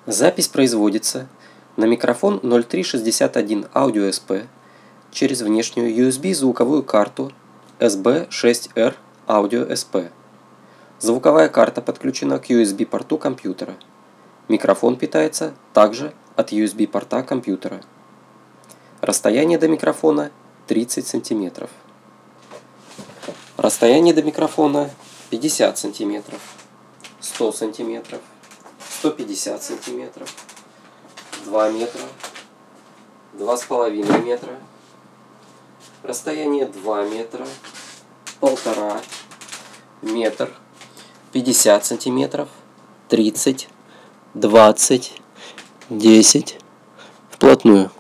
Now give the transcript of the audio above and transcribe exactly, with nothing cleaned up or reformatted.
Запись производится на микрофон ноль три шестьдесят один Audio эс пи через внешнюю ю эс би звуковую карту эс би шесть эр Audio эс пи. Звуковая карта подключена к ю эс би порту компьютера. Микрофон питается также от ю эс би порта компьютера. Расстояние до микрофона тридцать сантиметров. Расстояние до микрофона пятьдесят сантиметров, сто сантиметров, сто пятьдесят сантиметров, два метра, два с половиной метра, расстояние два метра, полтора, метр, пятьдесят сантиметров, тридцать, двадцать, десять, вплотную.